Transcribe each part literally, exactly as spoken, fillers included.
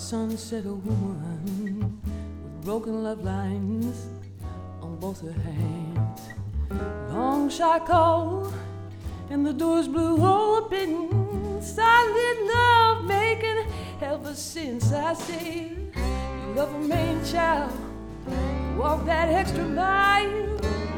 sunset a woman with broken love lines on both her hands. Long shackle and the doors blew open. Silent love making ever since I said, you love a man child, walk that extra mile.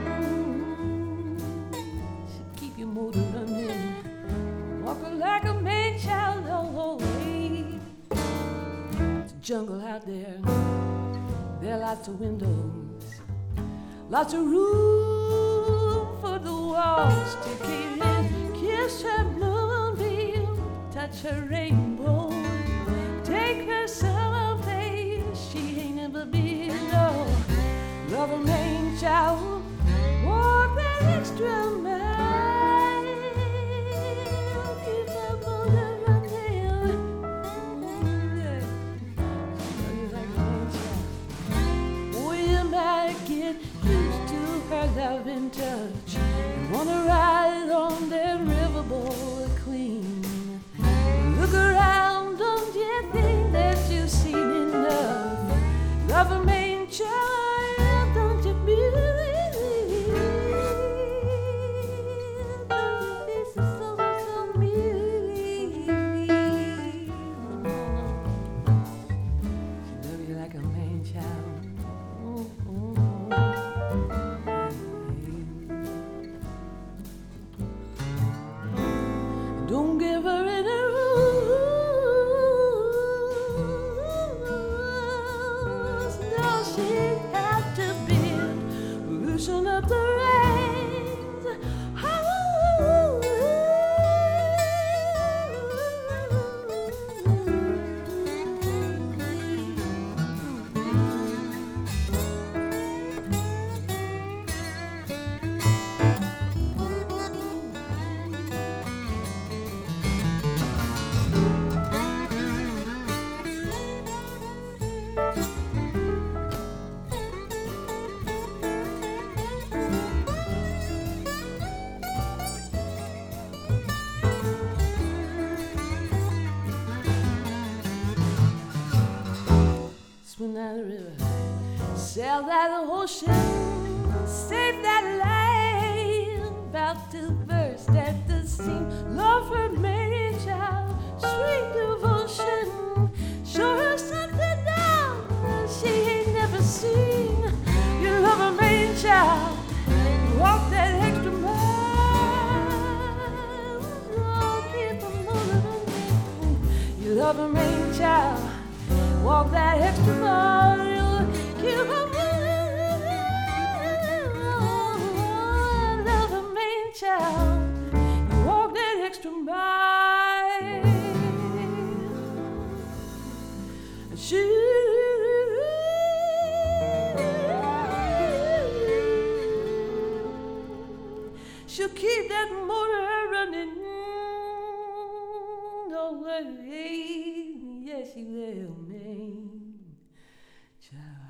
Should keep your motor running, walk like a man child all the way. It's a jungle out there, there are lots of windows, lots of room for the walls to keep in. Kiss her blue veil, touch her rainbow, take her summer place she ain't never been. Oh, love a man child, walk that extra mile, keep her motor running. Yeah. Love you like a man child. Oh, you might get used to her loving touch. You wanna ride on that riverboard clean. Look around, don't you think that you've seen enough? Love a man child, don't you believe? Don't you be so, so, so mean? She love you like a man child. Oh, oh, oh. Don't give her any rules. No, she had to be loosen up the reins. Oh, swim that river, sail that ocean, save that land, about to burst at the seam. Love her man child, sweet devotion, show her something now she ain't never seen. You love her man child, walk that extra mile. Oh, keep her motor running. You love her man child, walk that extra mile. Keep her moving. Love a man child, you walk that extra mile. She she'll keep that motor running. No way. Yes, she will, man. Child.